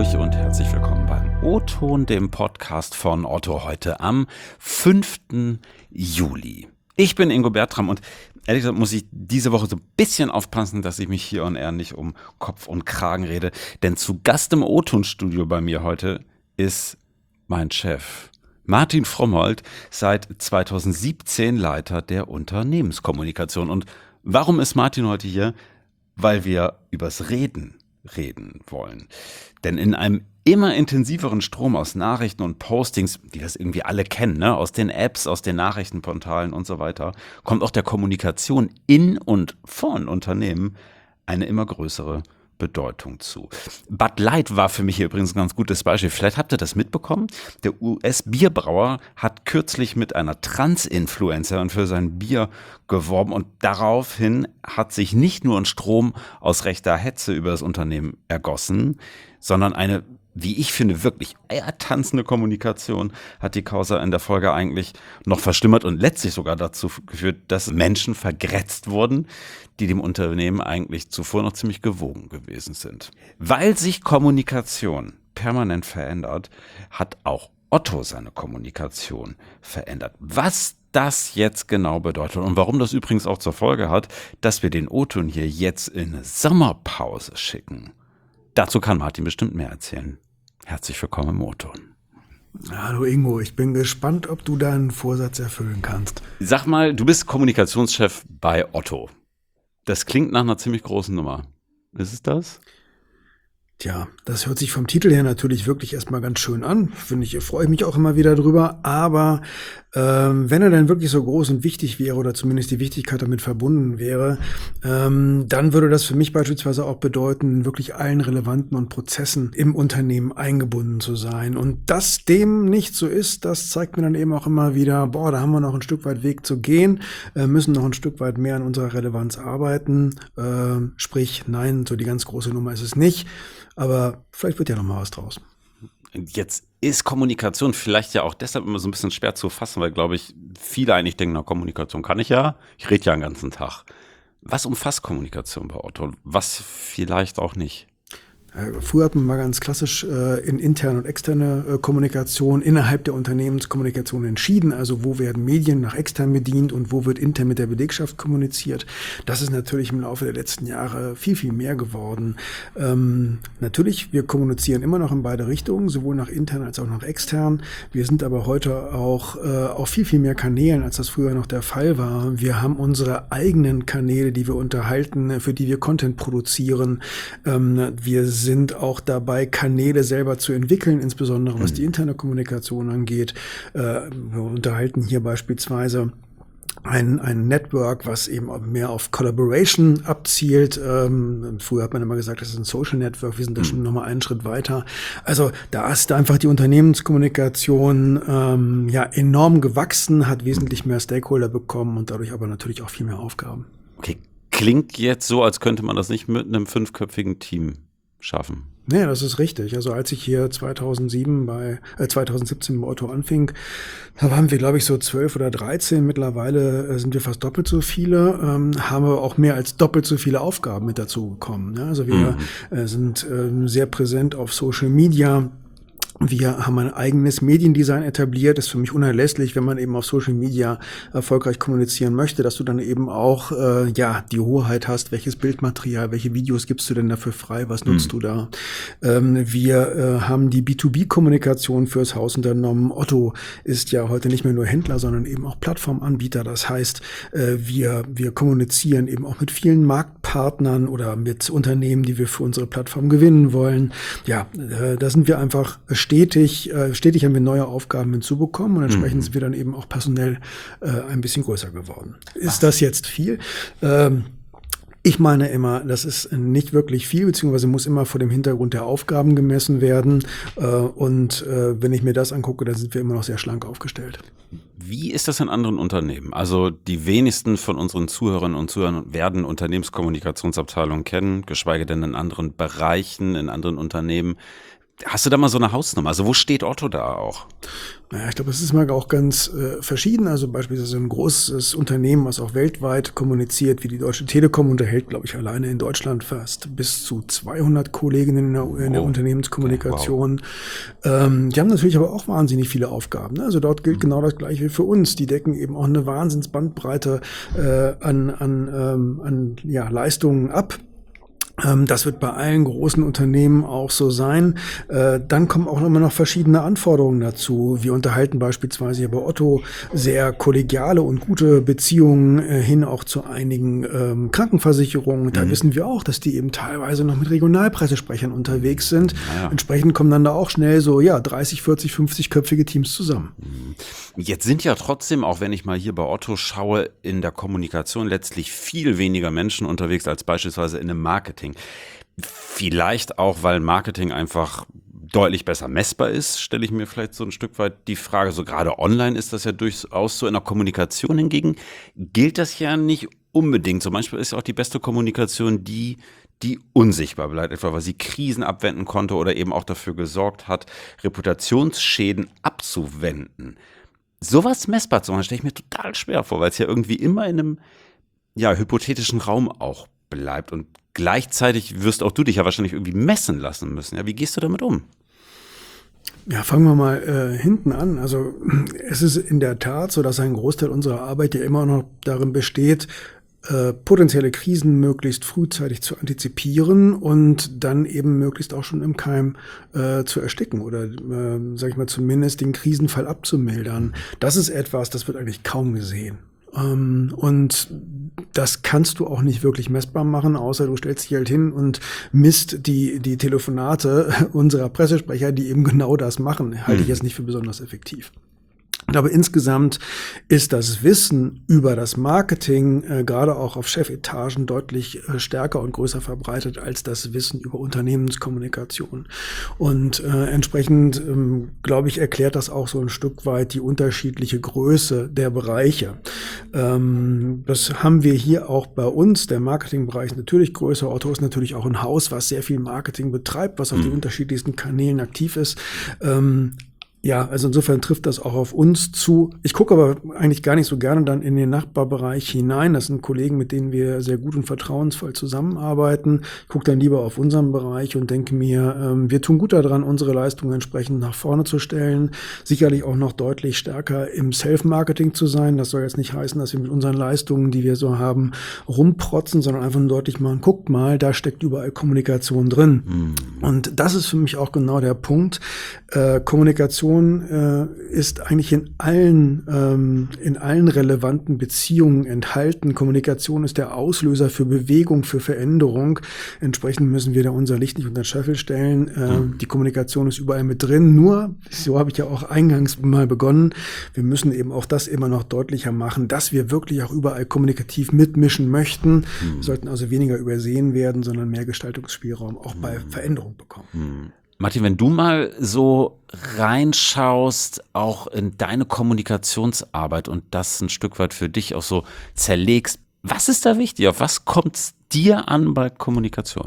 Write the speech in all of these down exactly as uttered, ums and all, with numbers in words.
durch und herzlich willkommen beim O-Ton, dem Podcast von Otto, heute am fünften Juli. Ich bin Ingo Bertram und ehrlich gesagt muss ich diese Woche so ein bisschen aufpassen, dass ich mich hier on air nicht um Kopf und Kragen rede, denn zu Gast im O-Ton-Studio bei mir heute ist mein Chef. Martin Frommholt, seit zweitausendsiebzehn Leiter der Unternehmenskommunikation. Und warum ist Martin heute hier? Weil wir übers Reden reden wollen. Denn in einem immer intensiveren Strom aus Nachrichten und Postings, die das irgendwie alle kennen, ne, aus den Apps, aus den Nachrichtenportalen und so weiter, kommt auch der Kommunikation in und von Unternehmen eine immer größere Bedeutung zu. Bud Light war für mich hier übrigens ein ganz gutes Beispiel. Vielleicht habt ihr das mitbekommen. Der U S-Bierbrauer hat kürzlich mit einer Trans-Influencerin für sein Bier geworben und daraufhin hat sich nicht nur ein Strom aus rechter Hetze über das Unternehmen ergossen, sondern eine, wie ich finde, wirklich eiertanzende Kommunikation hat die Causa in der Folge eigentlich noch verschlimmert und letztlich sogar dazu geführt, dass Menschen vergrätzt wurden, die dem Unternehmen eigentlich zuvor noch ziemlich gewogen gewesen sind. Weil sich Kommunikation permanent verändert, hat auch Otto seine Kommunikation verändert. Was das jetzt genau bedeutet und warum das übrigens auch zur Folge hat, dass wir den O-Ton hier jetzt in eine Sommerpause schicken. Dazu kann Martin bestimmt mehr erzählen. Herzlich willkommen im O-Ton. Hallo Ingo, ich bin gespannt, ob du deinen Vorsatz erfüllen kannst. Sag mal, du bist Kommunikationschef bei Otto. Das klingt nach einer ziemlich großen Nummer. Ist es das? Tja, das hört sich vom Titel her natürlich wirklich erstmal ganz schön an. Finde ich, freue ich mich auch immer wieder drüber. Aber ähm, wenn er dann wirklich so groß und wichtig wäre oder zumindest die Wichtigkeit damit verbunden wäre, ähm, dann würde das für mich beispielsweise auch bedeuten, wirklich allen relevanten und Prozessen im Unternehmen eingebunden zu sein. Und dass dem nicht so ist, das zeigt mir dann eben auch immer wieder, boah, da haben wir noch ein Stück weit Weg zu gehen, äh, müssen noch ein Stück weit mehr an unserer Relevanz arbeiten. Äh, sprich, nein, so die ganz große Nummer ist es nicht. Aber vielleicht wird ja noch mal was draus. Jetzt ist Kommunikation vielleicht ja auch deshalb immer so ein bisschen schwer zu fassen, weil, glaube ich, viele eigentlich denken, na, Kommunikation kann ich ja, ich rede ja den ganzen Tag. Was umfasst Kommunikation bei Otto? Was vielleicht auch nicht? Früher hat man mal ganz klassisch äh, in interne und externe äh, Kommunikation innerhalb der Unternehmenskommunikation entschieden. Also wo werden Medien nach extern bedient und wo wird intern mit der Belegschaft kommuniziert. Das ist natürlich im Laufe der letzten Jahre viel, viel mehr geworden. Ähm, natürlich, wir kommunizieren immer noch in beide Richtungen, sowohl nach intern als auch nach extern. Wir sind aber heute auch äh, auf viel, viel mehr Kanälen, als das früher noch der Fall war. Wir haben unsere eigenen Kanäle, die wir unterhalten, für die wir Content produzieren. Ähm, wir sind auch dabei, Kanäle selber zu entwickeln, insbesondere was die interne Kommunikation angeht. Äh, wir unterhalten hier beispielsweise ein, ein Network, was eben mehr auf Collaboration abzielt. Ähm, früher hat man immer gesagt, das ist ein Social Network. Wir sind da schon nochmal einen Schritt weiter. Also da ist einfach die Unternehmenskommunikation ähm, ja enorm gewachsen, hat wesentlich mehr Stakeholder bekommen und dadurch aber natürlich auch viel mehr Aufgaben. Okay, klingt jetzt so, als könnte man das nicht mit einem fünfköpfigen Team schaffen. Nee, das ist richtig. Also als ich hier zweitausendsieben bei, äh, zweitausendsiebzehn bei Otto anfing, da waren wir, glaube ich, so zwölf oder dreizehn. Mittlerweile äh, sind wir fast doppelt so viele, ähm, haben aber auch mehr als doppelt so viele Aufgaben mit dazu bekommen. Ne? Also wir mhm. äh, sind äh, sehr präsent auf Social Media. Wir haben ein eigenes Mediendesign etabliert. Das ist für mich unerlässlich, wenn man eben auf Social Media erfolgreich kommunizieren möchte, dass du dann eben auch äh, ja die Hoheit hast, welches Bildmaterial, welche Videos gibst du denn dafür frei, was nutzt mhm. du da. Ähm, wir äh, haben die B zwei B-Kommunikation fürs Haus unternommen. Otto ist ja heute nicht mehr nur Händler, sondern eben auch Plattformanbieter. Das heißt, äh, wir wir kommunizieren eben auch mit vielen Marktpartnern oder mit Unternehmen, die wir für unsere Plattform gewinnen wollen. Ja, äh, da sind wir einfach stetig, äh, stetig haben wir neue Aufgaben hinzubekommen und entsprechend mhm. sind wir dann eben auch personell äh, ein bisschen größer geworden. Ist das jetzt viel? Ähm, Ich meine immer, das ist nicht wirklich viel, beziehungsweise muss immer vor dem Hintergrund der Aufgaben gemessen werden. Und wenn ich mir das angucke, dann sind wir immer noch sehr schlank aufgestellt. Wie ist das in anderen Unternehmen? Also die wenigsten von unseren Zuhörerinnen und Zuhörern werden Unternehmenskommunikationsabteilungen kennen, geschweige denn in anderen Bereichen, in anderen Unternehmen. Hast du da mal so eine Hausnummer? Also wo steht Otto da auch? Naja, ich glaube, es ist mal auch ganz äh, verschieden. Also beispielsweise ein großes Unternehmen, was auch weltweit kommuniziert, wie die Deutsche Telekom, unterhält, glaube ich, alleine in Deutschland fast bis zu zweihundert Kolleginnen in der, in der Oh, Unternehmenskommunikation. Okay, wow. ähm, die haben natürlich aber auch wahnsinnig viele Aufgaben. Ne? Also dort gilt mhm. genau das Gleiche wie für uns. Die decken eben auch eine Wahnsinnsbandbreite äh, an, an, ähm, an ja, Leistungen ab. Das wird bei allen großen Unternehmen auch so sein. Dann kommen auch immer noch verschiedene Anforderungen dazu. Wir unterhalten beispielsweise hier bei Otto sehr kollegiale und gute Beziehungen hin auch zu einigen Krankenversicherungen. Da mhm. wissen wir auch, dass die eben teilweise noch mit Regionalpressesprechern unterwegs sind. Ja. Entsprechend kommen dann da auch schnell so ja dreißig, vierzig, fünfzig-köpfige Teams zusammen. Jetzt sind ja trotzdem, auch wenn ich mal hier bei Otto schaue, in der Kommunikation letztlich viel weniger Menschen unterwegs als beispielsweise in einem Marketing. Vielleicht auch, weil Marketing einfach deutlich besser messbar ist, stelle ich mir vielleicht so ein Stück weit die Frage. So gerade online ist das ja durchaus so. In der Kommunikation hingegen gilt das ja nicht unbedingt. So manchmal ist ja auch die beste Kommunikation die, die unsichtbar bleibt, etwa weil sie Krisen abwenden konnte oder eben auch dafür gesorgt hat, Reputationsschäden abzuwenden. Sowas messbar zu machen, stelle ich mir total schwer vor, weil es ja irgendwie immer in einem ja, hypothetischen Raum auch bleibt. Und gleichzeitig wirst auch du dich ja wahrscheinlich irgendwie messen lassen müssen. Ja, wie gehst du damit um? Ja, fangen wir mal äh, hinten an. Also es ist in der Tat so, dass ein Großteil unserer Arbeit ja immer noch darin besteht, äh, potenzielle Krisen möglichst frühzeitig zu antizipieren und dann eben möglichst auch schon im Keim äh, zu ersticken oder, äh, sag ich mal, zumindest den Krisenfall abzumildern. Das ist etwas, das wird eigentlich kaum gesehen. Ähm, und das kannst du auch nicht wirklich messbar machen, außer du stellst dich halt hin und misst die, die Telefonate unserer Pressesprecher, die eben genau das machen. Halte ich jetzt nicht für besonders effektiv. Aber insgesamt ist das Wissen über das Marketing äh, gerade auch auf Chefetagen deutlich äh, stärker und größer verbreitet als das Wissen über Unternehmenskommunikation. Und äh, entsprechend, ähm, glaube ich, erklärt das auch so ein Stück weit die unterschiedliche Größe der Bereiche. Ähm, das haben wir hier auch bei uns. Der Marketingbereich ist natürlich größer. Otto ist natürlich auch ein Haus, was sehr viel Marketing betreibt, was auf mhm. den unterschiedlichsten Kanälen aktiv ist. Ähm, Ja, also insofern trifft das auch auf uns zu. Ich gucke aber eigentlich gar nicht so gerne dann in den Nachbarbereich hinein. Das sind Kollegen, mit denen wir sehr gut und vertrauensvoll zusammenarbeiten. Ich gucke dann lieber auf unseren Bereich und denke mir, ähm, wir tun gut daran, unsere Leistungen entsprechend nach vorne zu stellen. Sicherlich auch noch deutlich stärker im Self-Marketing zu sein. Das soll jetzt nicht heißen, dass wir mit unseren Leistungen, die wir so haben, rumprotzen, sondern einfach nur deutlich machen, guckt mal, da steckt überall Kommunikation drin. Mhm. Und das ist für mich auch genau der Punkt. Äh, Kommunikation äh, ist eigentlich in allen, ähm, in allen relevanten Beziehungen enthalten. Kommunikation ist der Auslöser für Bewegung, für Veränderung. Entsprechend müssen wir da unser Licht nicht unter den Scheffel stellen. Äh, mhm. Die Kommunikation ist überall mit drin. Nur, so habe ich ja auch eingangs mal begonnen, wir müssen eben auch das immer noch deutlicher machen, dass wir wirklich auch überall kommunikativ mitmischen möchten. Mhm. Wir sollten also weniger übersehen werden, sondern mehr Gestaltungsspielraum auch mhm. bei Veränderung bekommen. Mhm. Martin, wenn du mal so reinschaust, auch in deine Kommunikationsarbeit und das ein Stück weit für dich auch so zerlegst, was ist da wichtig? Auf was kommt es dir an bei Kommunikation?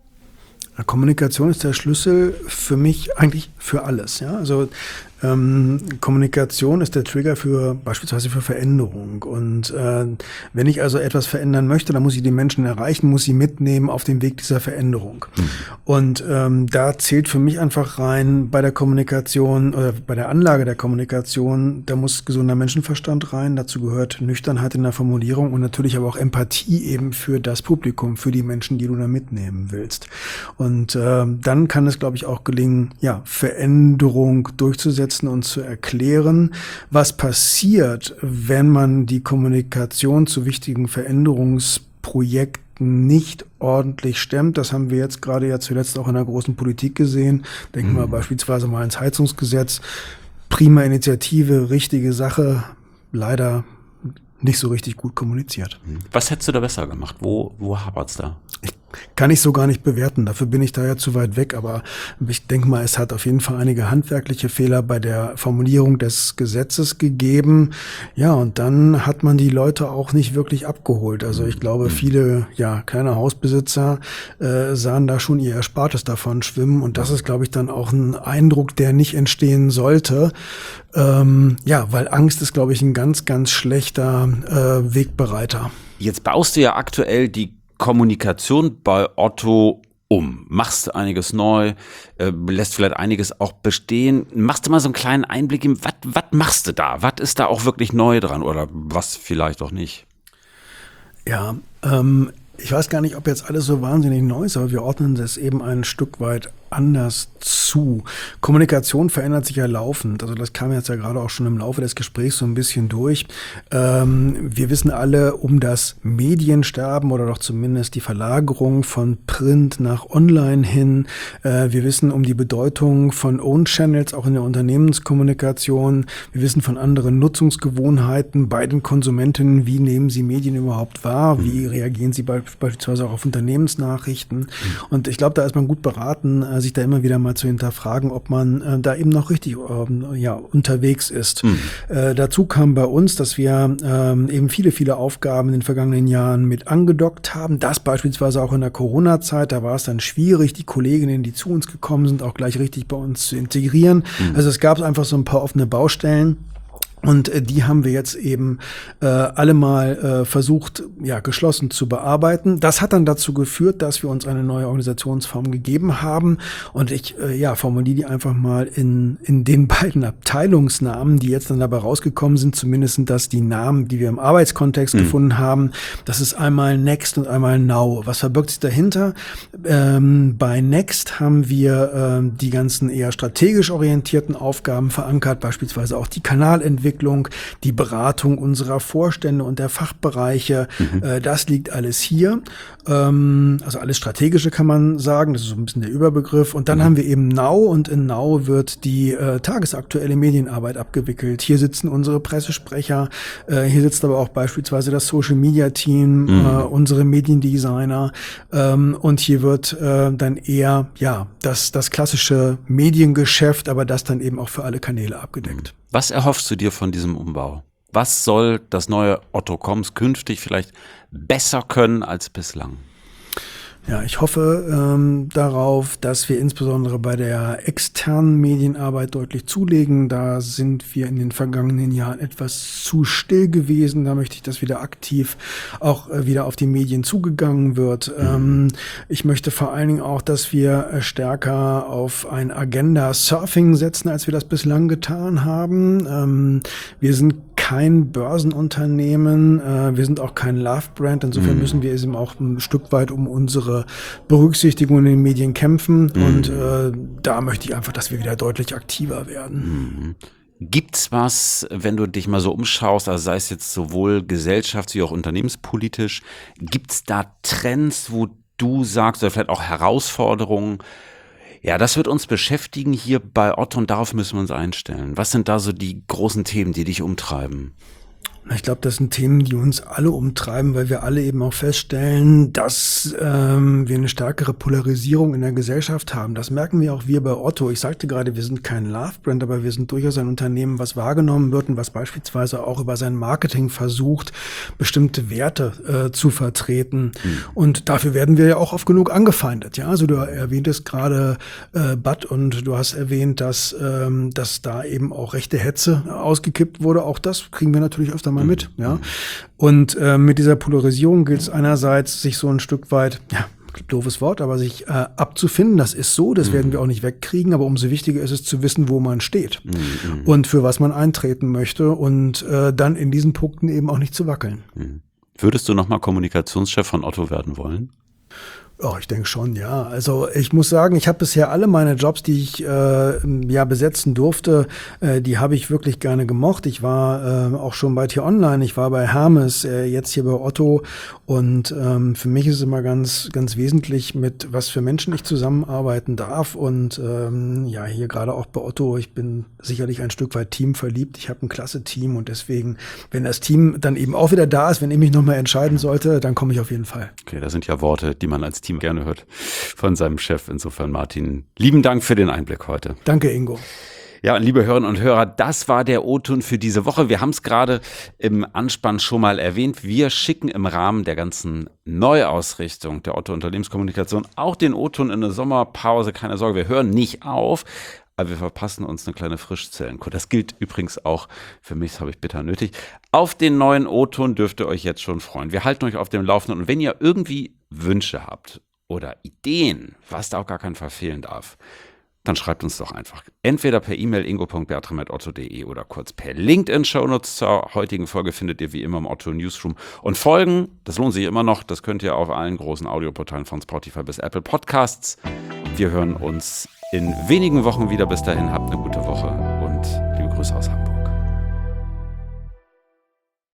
Kommunikation ist der Schlüssel für mich eigentlich für alles. Ja? Also ähm, Kommunikation ist der Trigger für beispielsweise für Veränderung. Und äh, wenn ich also etwas verändern möchte, dann muss ich die Menschen erreichen, muss sie mitnehmen auf dem Weg dieser Veränderung. Mhm. Und ähm, da zählt für mich einfach rein bei der Kommunikation oder bei der Anlage der Kommunikation, da muss gesunder Menschenverstand rein. Dazu gehört Nüchternheit in der Formulierung und natürlich aber auch Empathie eben für das Publikum, für die Menschen, die du da mitnehmen willst. Und äh, dann kann es, glaube ich, auch gelingen, ja, Veränderung durchzusetzen und zu erklären, was passiert, wenn man die Kommunikation zu wichtigen Veränderungsprojekten nicht ordentlich stemmt. Das haben wir jetzt gerade ja zuletzt auch in der großen Politik gesehen. Denken wir mhm. beispielsweise mal ans Heizungsgesetz. Prima Initiative, richtige Sache, leider nicht so richtig gut kommuniziert. Was hättest du da besser gemacht? Wo, wo hapert's da? Ich Kann ich so gar nicht bewerten, dafür bin ich da ja zu weit weg, aber ich denke mal, es hat auf jeden Fall einige handwerkliche Fehler bei der Formulierung des Gesetzes gegeben. Ja, und dann hat man die Leute auch nicht wirklich abgeholt. Also ich glaube, viele ja kleine Hausbesitzer äh, sahen da schon ihr Erspartes davon schwimmen und das ist, glaube ich, dann auch ein Eindruck, der nicht entstehen sollte. Ähm, ja, weil Angst ist, glaube ich, ein ganz, ganz schlechter äh, Wegbereiter. Jetzt baust du ja aktuell die Kommunikation bei Otto um, machst einiges neu, äh, lässt vielleicht einiges auch bestehen. Machst du mal so einen kleinen Einblick in, was machst du da? Was ist da auch wirklich neu dran oder was vielleicht auch nicht? Ja, ähm, ich weiß gar nicht, ob jetzt alles so wahnsinnig neu ist, aber wir ordnen das eben ein Stück weit anders zu. Kommunikation verändert sich ja laufend. Also das kam jetzt ja gerade auch schon im Laufe des Gesprächs so ein bisschen durch. Ähm, wir wissen alle um das Mediensterben oder doch zumindest die Verlagerung von Print nach Online hin. Äh, wir wissen um die Bedeutung von Own Channels auch in der Unternehmenskommunikation. Wir wissen von anderen Nutzungsgewohnheiten bei den Konsumentinnen. Wie nehmen sie Medien überhaupt wahr? Wie reagieren sie beispielsweise auch auf Unternehmensnachrichten? Mhm. Und ich glaube, da ist man gut beraten, sich da immer wieder mal zu hinterfragen, ob man äh, da eben noch richtig ähm, ja, unterwegs ist. Mhm. Äh, dazu kam bei uns, dass wir ähm, eben viele, viele Aufgaben in den vergangenen Jahren mit angedockt haben. Das beispielsweise auch in der Corona-Zeit, da war es dann schwierig, die Kolleginnen, die zu uns gekommen sind, auch gleich richtig bei uns zu integrieren. Mhm. Also es gab einfach so ein paar offene Baustellen. Und äh, die haben wir jetzt eben äh, alle mal äh, versucht, ja, geschlossen zu bearbeiten. Das hat dann dazu geführt, dass wir uns eine neue Organisationsform gegeben haben. Und ich, äh, ja, formuliere die einfach mal in in den beiden Abteilungsnamen, die jetzt dann dabei rausgekommen sind. Zumindest sind das die Namen, die wir im Arbeitskontext mhm. gefunden haben. Das ist einmal Next und einmal Now. Was verbirgt sich dahinter? Ähm, bei Next haben wir ähm, die ganzen eher strategisch orientierten Aufgaben verankert, beispielsweise auch die Kanalentwicklung, die Beratung unserer Vorstände und der Fachbereiche, mhm. äh, das liegt alles hier. Ähm, also alles Strategische kann man sagen, das ist so ein bisschen der Überbegriff. Und dann mhm. haben wir eben Now und in Now wird die äh, tagesaktuelle Medienarbeit abgewickelt. Hier sitzen unsere Pressesprecher, äh, hier sitzt aber auch beispielsweise das Social-Media-Team, mhm. äh, unsere Mediendesigner ähm, und hier wird äh, dann eher ja das, das klassische Mediengeschäft, aber das dann eben auch für alle Kanäle abgedeckt. Mhm. Was erhoffst du dir von diesem Umbau? Was soll das neue Otto Koms künftig vielleicht besser können als bislang? Ja, ich hoffe ähm, darauf, dass wir insbesondere bei der externen Medienarbeit deutlich zulegen. Da sind wir in den vergangenen Jahren etwas zu still gewesen. Da möchte ich, dass wieder aktiv auch äh, wieder auf die Medien zugegangen wird. Mhm. Ähm, ich möchte vor allen Dingen auch, dass wir äh, stärker auf ein Agenda-Surfing setzen, als wir das bislang getan haben. Ähm, wir sind kein Börsenunternehmen, äh, wir sind auch kein Love-Brand, insofern mhm. müssen wir eben auch ein Stück weit um unsere Berücksichtigung in den Medien kämpfen mhm. und äh, da möchte ich einfach, dass wir wieder deutlich aktiver werden. Mhm. Gibt's was, wenn du dich mal so umschaust, also sei es jetzt sowohl gesellschafts- wie auch unternehmenspolitisch, gibt's da Trends, wo du sagst, oder vielleicht auch Herausforderungen, ja, das wird uns beschäftigen hier bei Otto und darauf müssen wir uns einstellen. Was sind da so die großen Themen, die dich umtreiben? Ich glaube, das sind Themen, die uns alle umtreiben, weil wir alle eben auch feststellen, dass ähm, wir eine stärkere Polarisierung in der Gesellschaft haben. Das merken wir auch wir bei Otto. Ich sagte gerade, wir sind kein Love-Brand, aber wir sind durchaus ein Unternehmen, was wahrgenommen wird und was beispielsweise auch über sein Marketing versucht, bestimmte Werte äh, zu vertreten. Mhm. Und dafür werden wir ja auch oft genug angefeindet. Ja, also du erwähntest gerade äh, Bud und du hast erwähnt, dass ähm, dass da eben auch rechte Hetze ausgekippt wurde. Auch das kriegen wir natürlich öfter mal mit, ja. Und äh, mit dieser Polarisierung gilt es einerseits, sich so ein Stück weit, ja, doofes Wort, aber sich äh, abzufinden, das ist so, das mhm. werden wir auch nicht wegkriegen, aber umso wichtiger ist es zu wissen, wo man steht mhm. und für was man eintreten möchte und äh, dann in diesen Punkten eben auch nicht zu wackeln. Mhm. Würdest du nochmal Kommunikationschef von Otto werden wollen? Oh, ich denke schon, ja. Also ich muss sagen, ich habe bisher alle meine Jobs, die ich äh, ja besetzen durfte, äh, die habe ich wirklich gerne gemocht. Ich war äh, auch schon bei T-Online, ich war bei Hermes, äh, jetzt hier bei Otto und ähm, für mich ist es immer ganz ganz wesentlich, mit was für Menschen ich zusammenarbeiten darf und ähm, ja, hier gerade auch bei Otto, ich bin sicherlich ein Stück weit teamverliebt. Ich habe ein klasse Team und deswegen, wenn das Team dann eben auch wieder da ist, wenn ich mich nochmal entscheiden sollte, dann komme ich auf jeden Fall. Okay, das sind ja Worte, die man als Team gerne hört von seinem Chef. Insofern, Martin, lieben Dank für den Einblick heute. Danke, Ingo. Ja, und liebe Hörerinnen und Hörer, das war der O-Ton für diese Woche. Wir haben es gerade im Anspann schon mal erwähnt. Wir schicken im Rahmen der ganzen Neuausrichtung der Otto Unternehmenskommunikation auch den O-Ton in eine Sommerpause. Keine Sorge, wir hören nicht auf, aber wir verpassen uns eine kleine Frischzellenkur. Das gilt übrigens auch für mich, das habe ich bitter nötig. Auf den neuen O-Ton dürft ihr euch jetzt schon freuen. Wir halten euch auf dem Laufenden. Und wenn ihr irgendwie Wünsche habt oder Ideen, was da auch gar keinen Fall fehlen darf, dann schreibt uns doch einfach. Entweder per E-Mail ingo punkt bertram at otto punkt de oder kurz per LinkedIn-Shownotes. Zur heutigen Folge findet ihr wie immer im Otto Newsroom. Und Folgen, das lohnt sich immer noch, das könnt ihr auf allen großen Audioportalen von Spotify bis Apple Podcasts. Wir hören uns in wenigen Wochen wieder. Bis dahin, habt eine gute Woche und liebe Grüße aus Hamburg.